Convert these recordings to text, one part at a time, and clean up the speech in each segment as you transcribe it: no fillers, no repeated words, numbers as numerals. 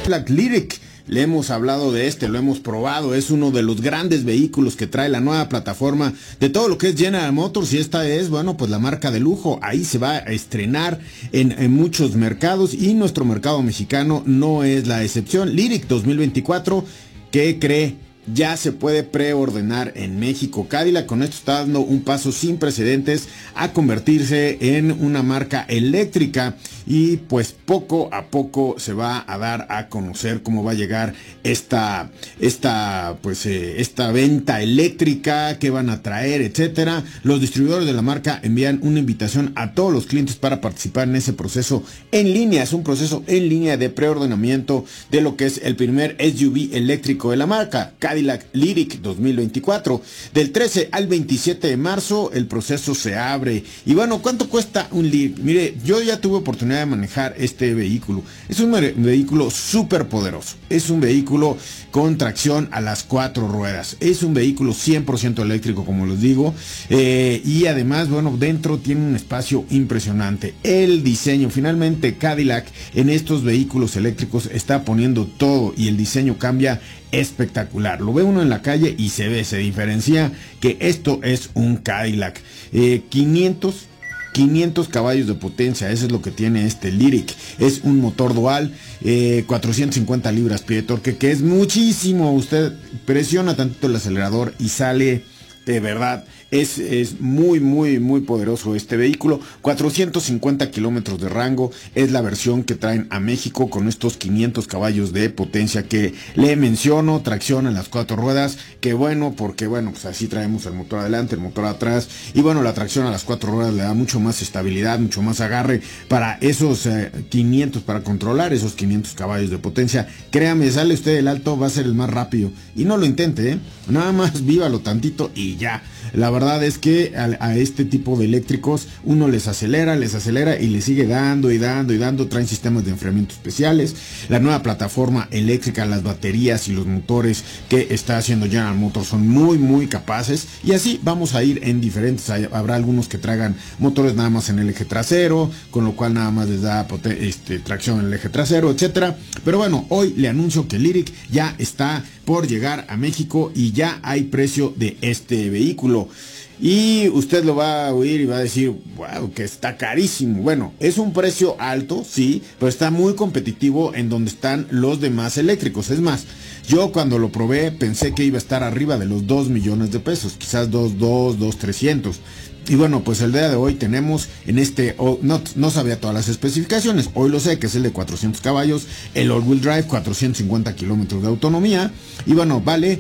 Cadillac Lyriq. Le hemos hablado de lo hemos probado, es uno de los grandes vehículos que trae la nueva plataforma de todo lo que es General Motors, y esta es, bueno, pues la marca de lujo. Ahí se va a estrenar en muchos mercados, y nuestro mercado mexicano no es la excepción. Lyriq 2024, ¿qué cree? Ya se puede preordenar en México. Cadillac con esto está dando un paso sin precedentes a convertirse en una marca eléctrica, y pues poco a poco se va a dar a conocer cómo va a llegar esta venta eléctrica, qué van a traer, etcétera. Los distribuidores de la marca envían una invitación a todos los clientes para participar en ese proceso en línea. Es un proceso en línea de preordenamiento de lo que es el primer SUV eléctrico de la marca, Cadillac Lyriq 2024. Del 13 al 27 de marzo el proceso se abre. Y bueno, ¿cuánto cuesta un Lyriq? Mire, yo ya tuve oportunidad de manejar este vehículo. Es un vehículo súper poderoso. Es un vehículo con tracción a las 4 ruedas. Es un vehículo 100% eléctrico, como les digo. Y además, bueno, dentro tiene un espacio impresionante. El diseño, finalmente Cadillac en estos vehículos eléctricos está poniendo todo, y el diseño cambia espectacular. Lo ve uno en la calle y se diferencia que esto es un Cadillac. 500 caballos de potencia, eso es lo que tiene este Lyriq. Es un motor dual, 450 libras-pie de torque, que es muchísimo. Usted presiona tantito el acelerador y sale, de verdad, es muy poderoso este vehículo. 450 kilómetros de rango, es la versión que traen a México con estos 500 caballos de potencia que le menciono. Tracción en las 4 ruedas, que bueno, porque bueno, pues así traemos el motor adelante, el motor atrás, y bueno, la tracción a las 4 ruedas le da mucho más estabilidad, mucho más agarre para esos 500, para controlar esos 500 caballos de potencia. Créame, sale usted del alto, va a ser el más rápido, y no lo intente, nada más vívalo tantito y ya. La verdad es que a este tipo de eléctricos uno les acelera y le sigue dando y dando. Traen sistemas de enfriamiento especiales. La nueva plataforma eléctrica, las baterías y los motores que está haciendo General Motors son muy capaces, y así vamos a ir en diferentes. Habrá algunos que traigan motores nada más en el eje trasero, con lo cual nada más les da tracción en el eje trasero, etcétera. Pero bueno, hoy le anuncio que Lyriq ya está por llegar a México y ya hay precio de este vehículo. Y usted lo va a oír y va a decir, wow, que está carísimo. Bueno, es un precio alto, sí, pero está muy competitivo en donde están los demás eléctricos. Es más, yo cuando lo probé pensé que iba a estar arriba de los 2 millones de pesos, quizás 2.300. Y bueno, pues el día de hoy tenemos en no sabía todas las especificaciones, hoy lo sé, que es el de 400 caballos, el all-wheel drive, 450 kilómetros de autonomía, y bueno, vale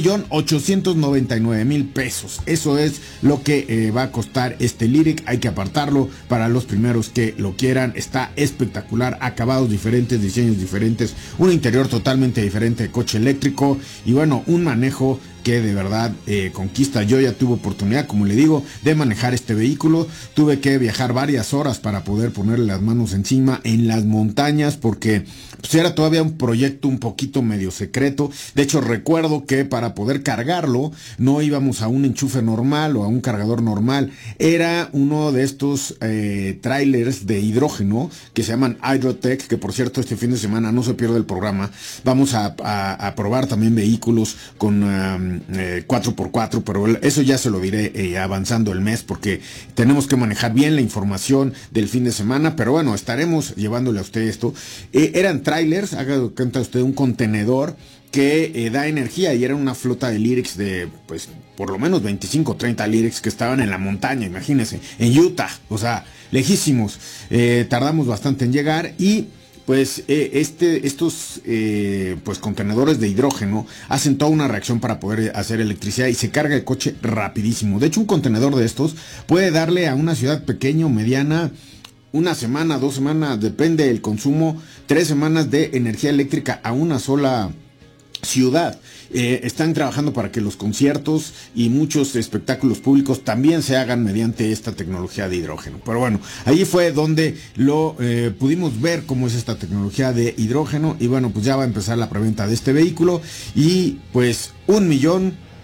1.899.000 pesos. Eso es lo que va a costar este Lyriq. Hay que apartarlo para los primeros que lo quieran. Está espectacular, acabados diferentes, diseños diferentes, un interior totalmente diferente de coche eléctrico, y bueno, un manejo que de verdad conquista. Yo ya tuve oportunidad, como le digo, de manejar este vehículo. Tuve que viajar varias horas para poder ponerle las manos encima en las montañas, porque pues era todavía un proyecto un poquito medio secreto. De hecho, recuerdo que para poder cargarlo no íbamos a un enchufe normal o a un cargador normal. Era uno de estos trailers de hidrógeno que se llaman Hydrotech, que por cierto este fin de semana no se pierde el programa. Vamos a probar también vehículos con 4x4, pero eso ya se lo diré avanzando el mes, porque tenemos que manejar bien la información del fin de semana. Pero bueno, estaremos llevándole a usted esto. Eran trailers, haga cuenta usted, un contenedor que da energía, y era una flota de Lyriq de, pues, por lo menos 25 o 30 Lyriq que estaban en la montaña, imagínense, en Utah, o sea, lejísimos. Tardamos bastante en llegar, y pues estos pues contenedores de hidrógeno hacen toda una reacción para poder hacer electricidad, y se carga el coche rapidísimo. De hecho, un contenedor de estos puede darle a una ciudad pequeña o mediana 1 semana, 2 semanas, depende del consumo, 3 semanas de energía eléctrica a una sola ciudad. Están trabajando para que los conciertos y muchos espectáculos públicos también se hagan mediante esta tecnología de hidrógeno. Pero bueno, ahí fue donde lo pudimos ver cómo es esta tecnología de hidrógeno. Y bueno, pues ya va a empezar la preventa de este vehículo, y pues 1.000.000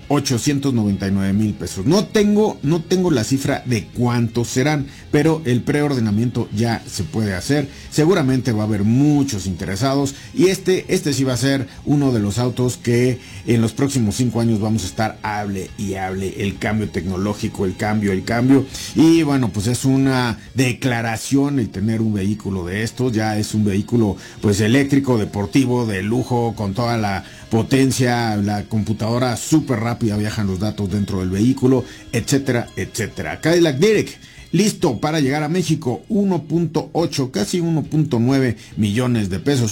$899,000. No tengo la cifra de cuántos serán, pero el preordenamiento ya se puede hacer. Seguramente va a haber muchos interesados y este sí va a ser uno de los autos que en los próximos 5 años vamos a estar hable y hable. El cambio tecnológico, el cambio. Y bueno, pues es una declaración el tener un vehículo de estos. Ya es un vehículo pues eléctrico, deportivo, de lujo, con toda la potencia, la computadora súper rápida, viajan los datos dentro del vehículo, etcétera, etcétera. Cadillac Lyriq, listo para llegar a México, 1.8, casi 1.9 millones de pesos,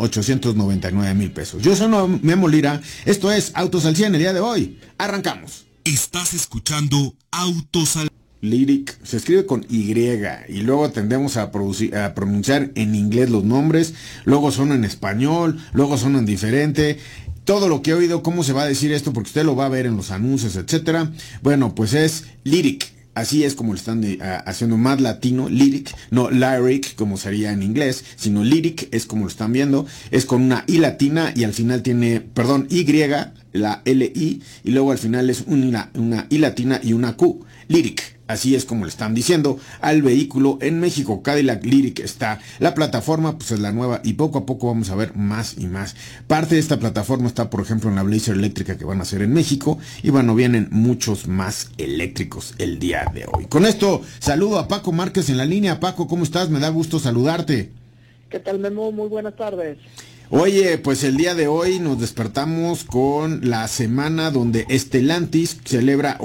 1.899.000 pesos. Yo soy Memo Lira, esto es Autos al 100 el día de hoy. Arrancamos. Estás escuchando Autos al Lyriq se escribe con Y y luego tendemos a pronunciar en inglés los nombres, luego son en español, luego son en diferente. Todo lo que he oído, cómo se va a decir esto, porque usted lo va a ver en los anuncios, etcétera. Bueno, pues es Lyriq. Así es como lo están haciendo más latino, Lyriq, no Lyric como sería en inglés, sino Lyriq es como lo están viendo, es con una I latina y al final tiene, Y, la L-I, y luego al final es una I latina y una Q, Lyriq. Así es como le están diciendo al vehículo en México. Cadillac Lyriq está. La plataforma pues es la nueva y poco a poco vamos a ver más y más. Parte de esta plataforma está, por ejemplo, en la Blazer eléctrica que van a hacer en México. Y bueno, vienen muchos más eléctricos el día de hoy. Con esto, saludo a Paco Márquez en la línea. Paco, ¿cómo estás? Me da gusto saludarte. ¿Qué tal, Memo? Muy buenas tardes. Oye, pues el día de hoy nos despertamos con la semana donde Stellantis celebra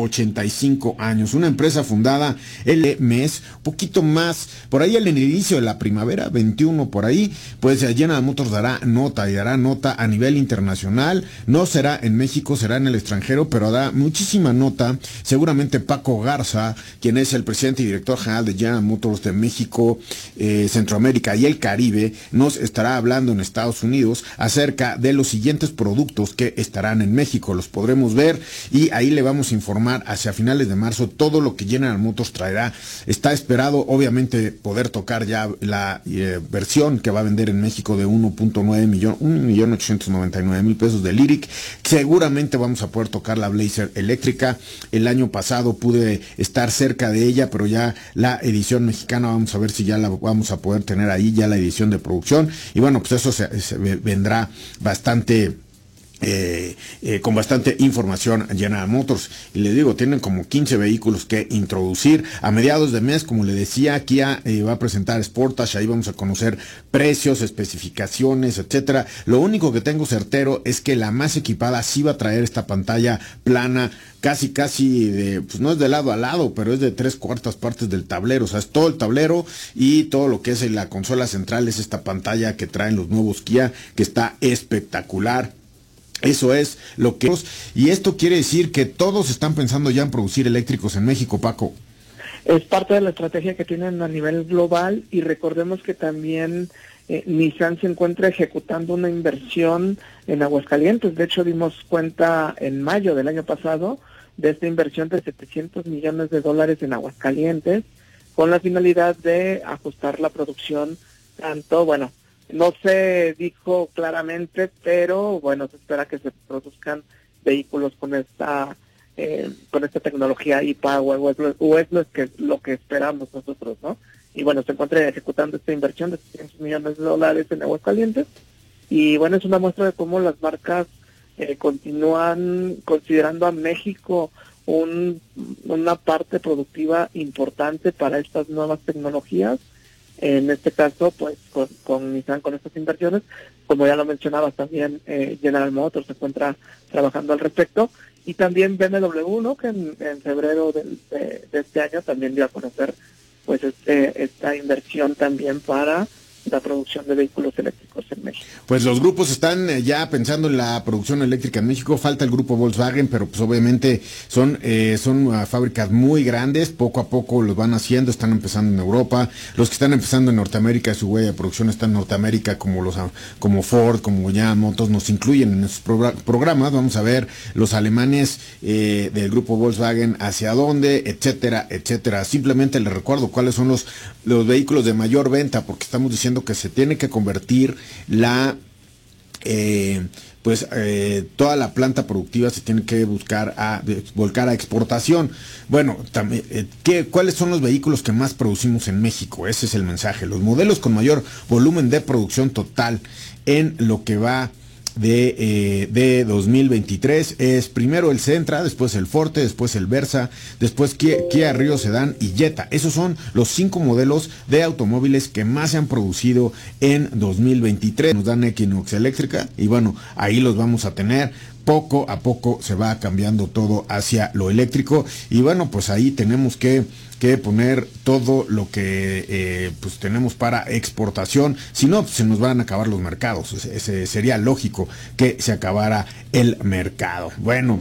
85 años. Una empresa fundada el mes, poquito más, por ahí al inicio de la primavera, 21 por ahí, pues General Motors dará nota a nivel internacional. No será en México, será en el extranjero, pero dará muchísima nota. Seguramente Paco Garza, quien es el presidente y director general de General Motors de México, Centroamérica y el Caribe, nos estará hablando en Estados Unidos acerca de los siguientes productos que estarán en México. Los podremos ver y ahí le vamos a informar hacia finales de marzo todo lo que General Motors traerá. Está esperado obviamente poder tocar ya la versión que va a vender en México de 1.9 millón, 1.899.000 pesos de Lyriq. Seguramente vamos a poder tocar la Blazer eléctrica. El año pasado pude estar cerca de ella, pero ya la edición mexicana, vamos a ver si ya la vamos a poder tener ahí, ya la edición de producción. Y bueno, pues eso se vendrá bastante con bastante información General Motors. Y le digo, tienen como 15 vehículos que introducir. A mediados de mes, como le decía, Kia va a presentar Sportage, ahí vamos a conocer precios, especificaciones, etcétera. Lo único que tengo certero es que la más equipada sí va a traer esta pantalla plana, casi pues no es de lado a lado, pero es de 3/4 partes del tablero. O sea, es todo el tablero y todo lo que es la consola central es esta pantalla que traen los nuevos Kia, que está espectacular. Eso es lo que... Y esto quiere decir que todos están pensando ya en producir eléctricos en México, Paco. Es parte de la estrategia que tienen a nivel global y recordemos que también Nissan se encuentra ejecutando una inversión en Aguascalientes. De hecho, dimos cuenta en mayo del año pasado de esta inversión de $700 millones en Aguascalientes con la finalidad de ajustar la producción tanto, no se dijo claramente, pero bueno, se espera que se produzcan vehículos con esta tecnología e-Power, o es lo que esperamos nosotros, ¿no? Y bueno, se encuentra ejecutando esta inversión de $700 millones en Aguascalientes, y bueno, es una muestra de cómo las marcas continúan considerando a México una parte productiva importante para estas nuevas tecnologías. En este caso, pues con Nissan, con estas inversiones, como ya lo mencionabas, también General Motors se encuentra trabajando al respecto, y también BMW, ¿no? Que en febrero de este año también dio a conocer pues esta inversión también para la producción de vehículos eléctricos en México. Pues los grupos están ya pensando en la producción eléctrica en México. Falta el grupo Volkswagen, pero pues obviamente son fábricas muy grandes. Poco a poco los van haciendo, están empezando en Europa. Los que están empezando en Norteamérica, su huella de producción está en Norteamérica, como Ford, como General Motors, nos incluyen en esos programas. Vamos a ver los alemanes del grupo Volkswagen hacia dónde, etcétera, etcétera. Simplemente les recuerdo cuáles son los vehículos de mayor venta, porque estamos diciendo que se tiene que convertir pues toda la planta productiva se tiene que volcar a exportación. Bueno, también, ¿cuáles son los vehículos que más producimos en México? Ese es el mensaje. Los modelos con mayor volumen de producción total en lo que va de 2023 es primero el Sentra, después el Forte, después el Versa, después Kia Rio Sedan y Jetta. Esos son los 5 modelos de automóviles que más se han producido en 2023. Nos dan Equinox eléctrica y bueno, ahí los vamos a tener. Poco a poco se va cambiando todo hacia lo eléctrico y bueno, pues ahí tenemos que poner todo lo que pues tenemos para exportación, si no pues se nos van a acabar los mercados. Sería lógico que se acabara el mercado. Bueno,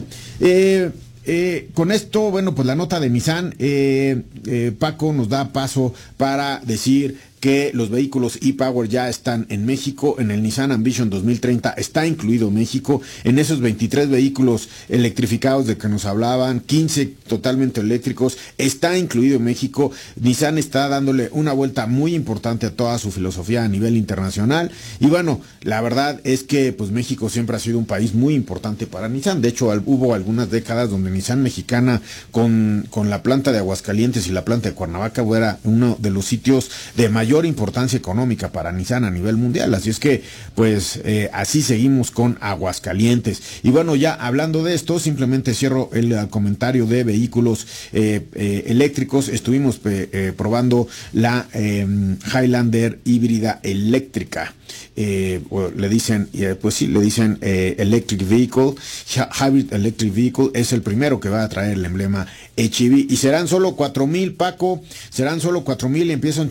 con esto, bueno, pues la nota de Nissan, Paco nos da paso para decir que los vehículos e-Power ya están en México. En el Nissan Ambition 2030 está incluido México. En esos 23 vehículos electrificados de que nos hablaban, 15 totalmente eléctricos, está incluido México. Nissan está dándole una vuelta muy importante a toda su filosofía a nivel internacional. Y bueno, la verdad es que pues México siempre ha sido un país muy importante para Nissan. De hecho, hubo algunas décadas donde Nissan mexicana con la planta de Aguascalientes y la planta de Cuernavaca era uno de los sitios de mayor importancia económica para Nissan a nivel mundial. Así es que pues así seguimos con Aguascalientes. Y bueno, ya hablando de esto, simplemente cierro el comentario de vehículos eléctricos. Estuvimos probando la Highlander híbrida eléctrica. Le dicen Electric Vehicle, Hybrid Electric Vehicle. Es el primero que va a traer el emblema HEV y serán solo 4,000, Paco, serán solo 4,000 y empiezan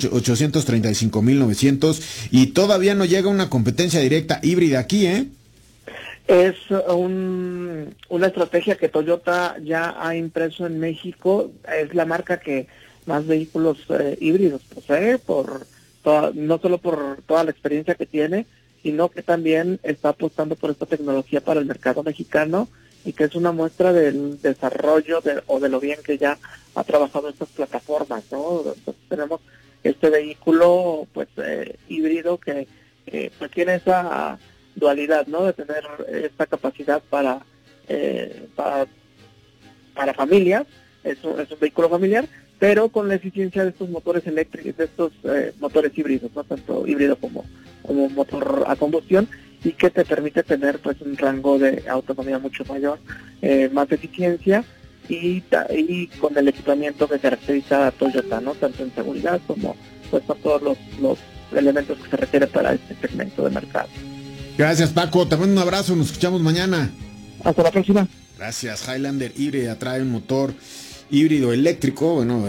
835,900 y todavía no llega una competencia directa híbrida aquí, Es una estrategia que Toyota ya ha impreso en México. Es la marca que más vehículos híbridos posee, no solo por toda la experiencia que tiene, sino que también está apostando por esta tecnología para el mercado mexicano y que es una muestra del desarrollo o de lo bien que ya ha trabajado estas plataformas, ¿no? Entonces tenemos este vehículo pues híbrido que pues tiene esa dualidad, ¿no? De tener esta capacidad para familias, es un vehículo familiar, pero con la eficiencia de estos motores eléctricos, de estos motores híbridos, no tanto híbrido como motor a combustión, y que te permite tener pues un rango de autonomía mucho mayor, más eficiencia y con el equipamiento que caracteriza a Toyota, ¿no? Tanto en seguridad como pues con todos los elementos que se requiere para este segmento de mercado. Gracias, Paco, te mando un abrazo, nos escuchamos mañana. Hasta la próxima. Gracias. Highlander híbrida trae un motor híbrido eléctrico, bueno,